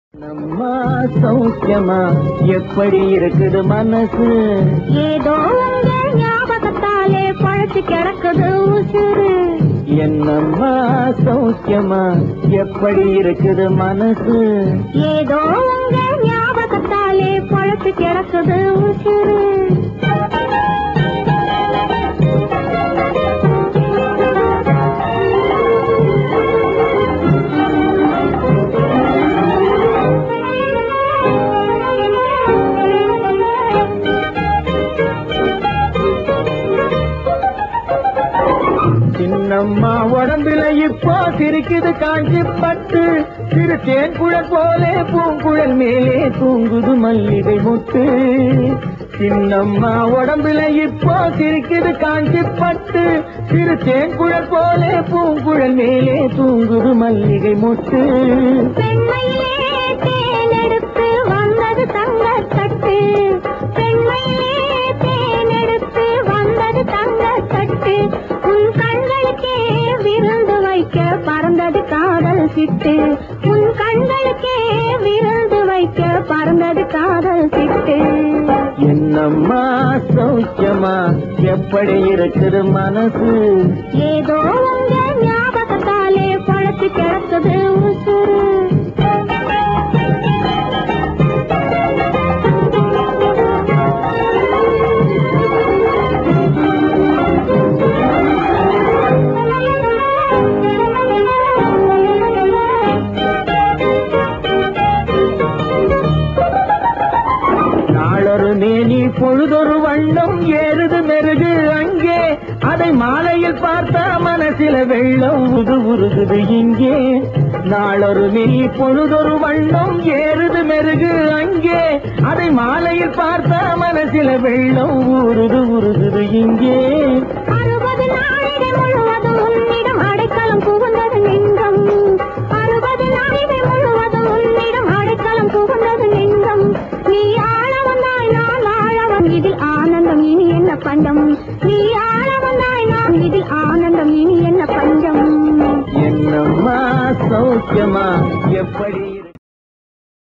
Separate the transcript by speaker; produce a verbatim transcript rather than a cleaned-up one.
Speaker 1: நம்மா சௌக்கியமா எப்படி இருக்குது மனசு?
Speaker 2: ஏதோ உங்க ஞாபகத்தாலே பழச்சு கிடக்குது உசுறு.
Speaker 1: என்னம்மா சௌக்கியமா எப்படி இருக்குது மனசு?
Speaker 2: ஏதோ உங்க ஞாபகத்தாலே பழச்சு கிடக்குது உசுறு.
Speaker 1: சின்னம்மா உடம்புல இப்போ சிரிக்குது காஞ்சி பட்டு, சிறு தேன்குழல் போலே பூங்குழல் மேலே தூங்குது மல்லிகை முட்டு. சின்னம்மா உடம்புல இப்போ சிரிக்குது காஞ்சி பட்டு, சிறு தேன்குழல் போலே பூங்குழல் மேலே தூங்குது மல்லிகை முட்டு.
Speaker 2: பெண்மையிலே தேனெடுத்து வந்தது தங்கத்தட்டு, பெண்மையிலே தேனெடுத்து வந்தது தங்கத்தட்டு. உன் கண்களுக்கே விருந்து வைக்க பறந்தது காதல் சிட்டு, உன் கண்களுக்கே விருந்து வைக்க பறந்தது காதல் சிட்டு.
Speaker 1: என்னம்மா சௌக்கியமா எப்படி இருக்குது மனசு?
Speaker 2: ஏதோ உங்க ஞாபகத்தாலே பழச்சு கிடக்குது உசுறு.
Speaker 1: நாளொரு மேனி பொழுதொரு வண்ணம் ஏறுது மெருகு அங்கே, அதை மாலையில் பார்த்தா மனசில வெள்ளம் உது உருகுது இங்கே. நாளொரு மேனி பொழுதொரு வண்ணம் ஏறுது மெருகு அங்கே, அதை மாலையில் பார்த்தா மனசில வெள்ளம் ஊறுது உருகுது இங்கே.
Speaker 2: அறுபது நாளிடை முழுவதும் உன்னிடம் அடைக்கலம் புகுந்தது நெஞ்சம், அறுபது நாளிடை முழுவதும் உன்னிடம் அடைக்கலம் புகுந்தது நெஞ்சம். நீ ஆள வந்தாய் நான் ஆழவன் இதில் ஆனந்தம் இனி என்ன பஞ்சம், நீ ஆள வந்தாய் நான் இதில் ஆனந்தம் இனி என்ன பஞ்சம்.
Speaker 1: என்னம்மா சௌக்கியமா எப்படி